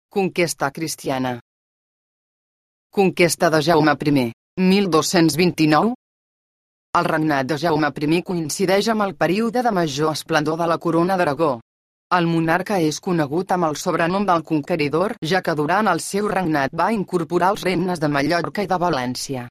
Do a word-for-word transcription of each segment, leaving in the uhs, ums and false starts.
Conquesta cristiana. Conquesta de Jaume I, mil dos-cents vint-i-nou. El regnat de Jaume I coincideix amb el període de major esplendor de la Corona d'Aragó. El monarca és conegut amb el sobrenom del Conqueridor, ja que durant el seu regnat va incorporar els regnes de Mallorca i de València.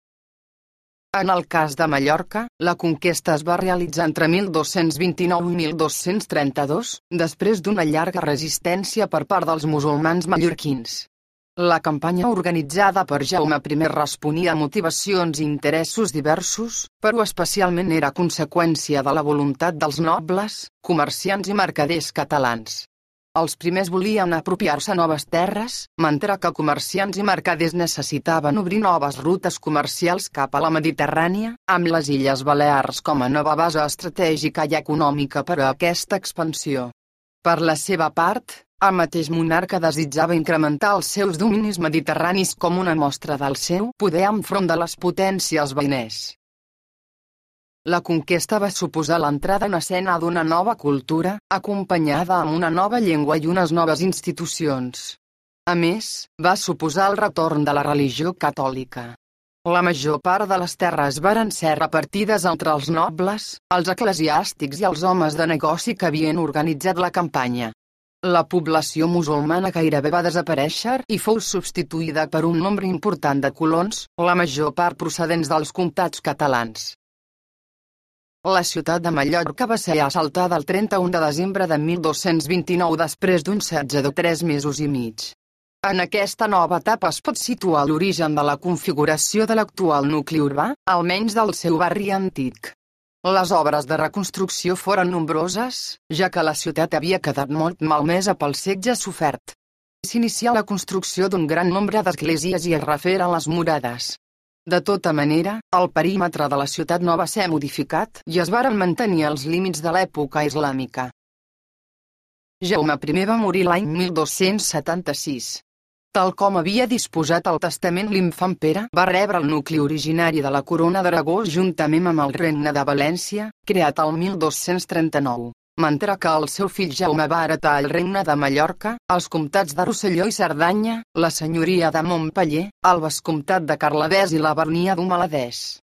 En el cas de Mallorca, la conquesta es va realitzar entre mil dos-cents vint-i-nou i mil dos-cents trenta-dos, després d'una llarga resistència per part dels musulmans mallorquins. La campanya organitzada per Jaume I responia a motivacions i interessos diversos, però especialment era conseqüència de la voluntat dels nobles, comerciants i mercaders catalans. Els primers volien apropiar-se noves terres, mentre que comerciants i mercaders necessitaven obrir noves rutes comercials cap a la Mediterrània, amb les Illes Balears com a nova base estratègica i econòmica per a aquesta expansió. Per la seva part, el mateix monarca desitjava incrementar els seus dominis mediterranis com una mostra del seu poder enfront de les potències veïnes. La conquesta va suposar l'entrada en escena d'una nova cultura, acompanyada amb una nova llengua i unes noves institucions. A més, va suposar el retorn de la religió catòlica. La major part de les terres varen ser repartides entre els nobles, els eclesiàstics i els homes de negoci que havien organitzat la campanya. La població musulmana gairebé va desaparèixer i fou substituïda per un nombre important de colons, la major part procedents dels comtats catalans. La ciutat de Mallorca va ser assaltada el trenta-u de desembre de mil dos-cents vint-i-nou després d'un setge de tres mesos i mig. En aquesta nova etapa es pot situar l'origen de la configuració de l'actual nucli urbà, almenys del seu barri antic. Les obres de reconstrucció foren nombroses, ja que la ciutat havia quedat molt malmesa pel setge sofert. S'inicià la construcció d'un gran nombre d'esglésies i es referen les murades. De tota manera, el perímetre de la ciutat no va ser modificat i es varen mantenir els límits de l'època islàmica. Jaume I va morir l'any mil dos-cents setanta-sis. Tal com havia disposat el testament, l'infant Pere va rebre el nucli originari de la Corona d'Aragó juntament amb el Regne de València, creat el mil dos-cents trenta-nou, mentre que el seu fill Jaume va heretar el Regne de Mallorca, els comtats de Rosselló i Cerdanya, la senyoria de Montpeller, el vescomtat de Cardedeu i la baronia d'Humaladès.